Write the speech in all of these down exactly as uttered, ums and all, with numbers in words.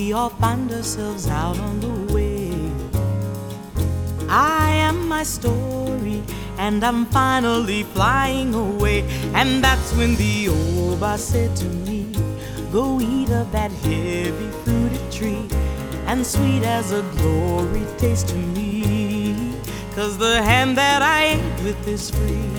we all find ourselves out on the way. I am my story, and I'm finally flying away. And that's when the old boss said to me, go eat of that heavy fruited tree, and sweet as a glory taste to me, 'cause the hand that I ate with is free.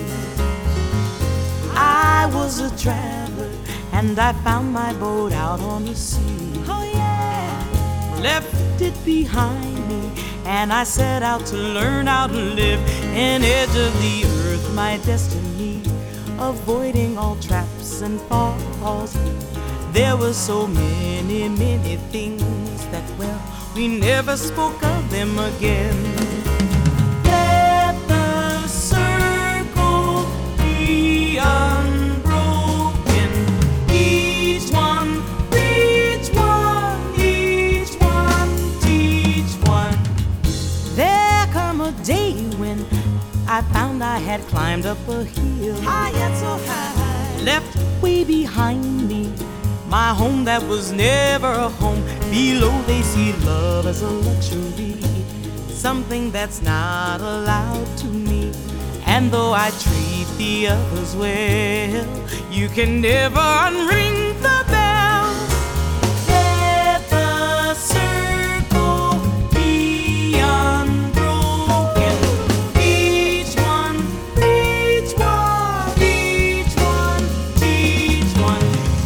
I was a traveler, and I found my boat out on the sea. Oh yeah, left it behind me, and I set out to learn how to live an edge of the earth, my destiny, avoiding all traps and falls. There were so many, many things that, well, we never spoke of them again. Let the circle be unbroken. Each one, each one, each one, teach one. There come a day when I found I had climbed up a hill, high and so high, left way behind me my home that was never a home. Below they see love as a luxury, something that's not allowed to me. And though I treat the others well, you can never unring the bell. Let the circle be unbroken. Each one, each one, each one, teach one.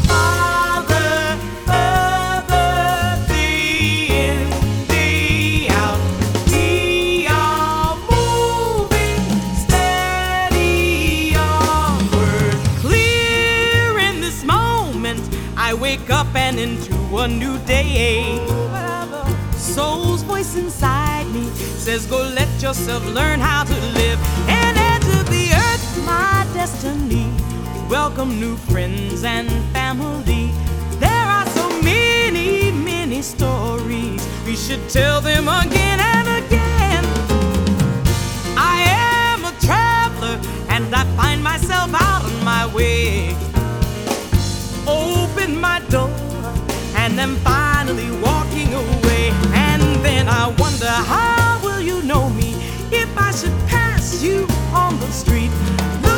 I wake up and into a new day. Soul's voice inside me says, go let yourself learn how to live and enter the earth, my destiny. Welcome new friends and family. There are so many, many stories. We should tell them again and again. I am a traveler, and I find myself out on my way. Open my door, and I'm finally walking away. And then I wonder, how will you know me if I should pass you on the street? Look